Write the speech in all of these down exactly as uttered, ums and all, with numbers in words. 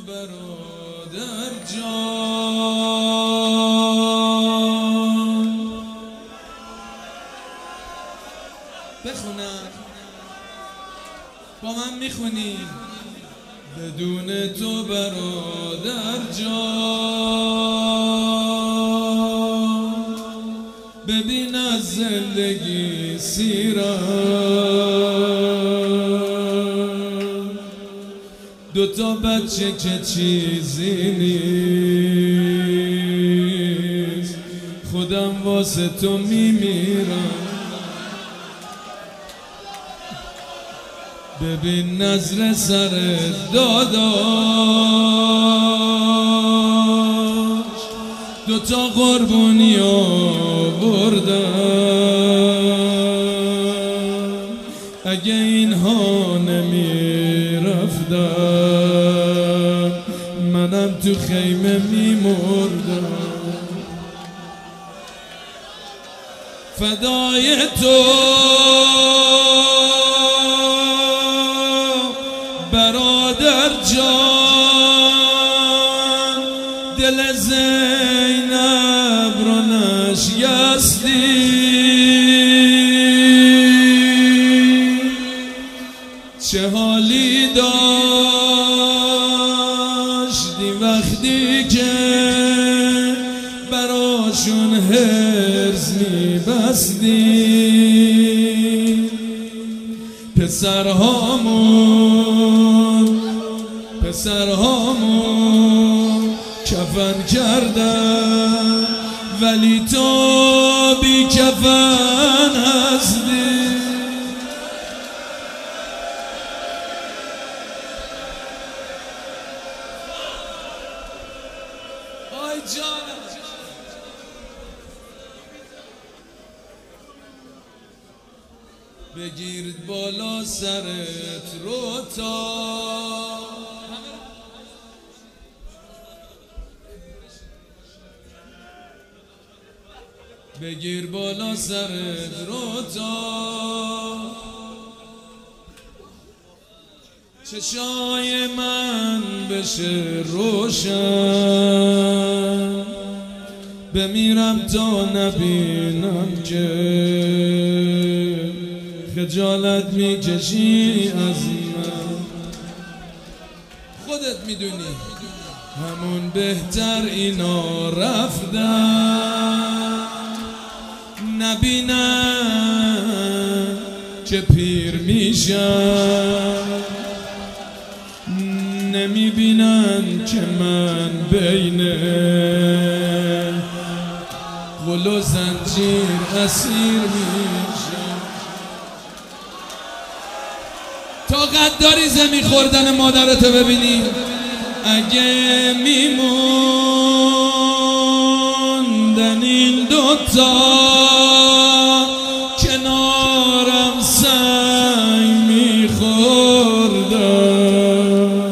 برادر جان. بخونم با من میخونی؟ بدون تو برادر جان، ببین از زندگی سیرم، دوتا بچه که چیزی نیست، خودم واسه تو میمیرم. ببین نظر سر داداش، دوتا قربونی آوردم، اگه اینها نمی رفتم منم تو خیمه می مردم. فدای تو برادر جان، دل زینب رو نشکستی، چه حالی داشتی وقتی که براشون هرز میبستی. پسرهامون پسرهامون کفن کردن، ولی تو بی کفن هستی. آی جانم بگیر بالا سرت رو تا بگیر بالا سرت رو تا چشای من بشه روشن، بمیرم تا نبینم که خجالت میکشی از من. خودت میدونی همون بهتر اینا رفتن، نبینن که پیر میشن، نمیبینن که من بین غل و زنجیر اسیر میشم. طاقت داری زمین خوردن مادرتو ببینی؟ اگه میموندن این دوتا کنارم سنگ میخوردن،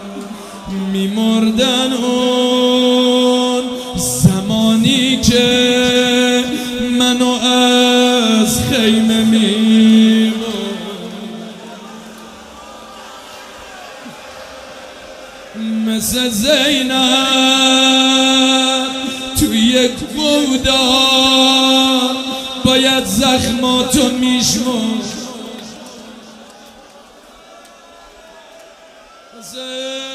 میمردن اون زمانی که منو از خیمه میبرد. مثل زینب تو یک بودا باید زخماتو میشمرد.